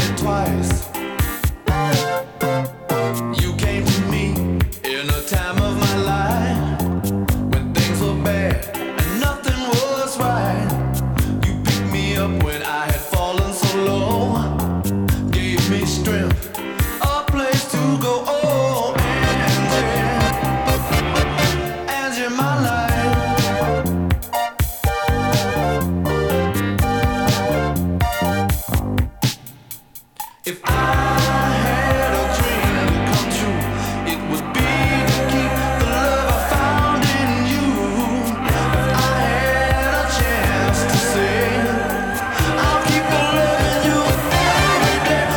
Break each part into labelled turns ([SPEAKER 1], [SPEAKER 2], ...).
[SPEAKER 1] it twice. You came to me in a time of my life when things were bad and nothing was right. You picked me up when I had fallen so low, gave me strength, a place to go. Oh, and you're my life. If I had a dream come true, it would be to keep the love I found in you. If I had a chance to say, I'll keep on loving you every day.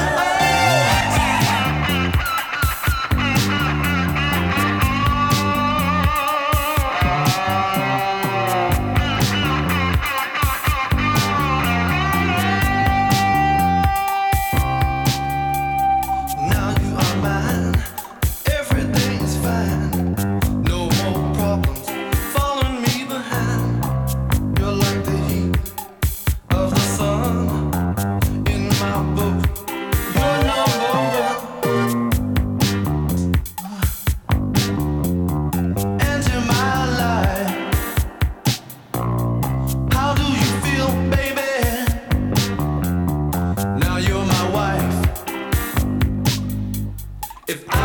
[SPEAKER 1] Now you are mine, everything's fine. No more problems following me behind. You're like the heat of the sun in my book. You're number one, and you're my life. How do you feel, baby? Now you're my wife. If I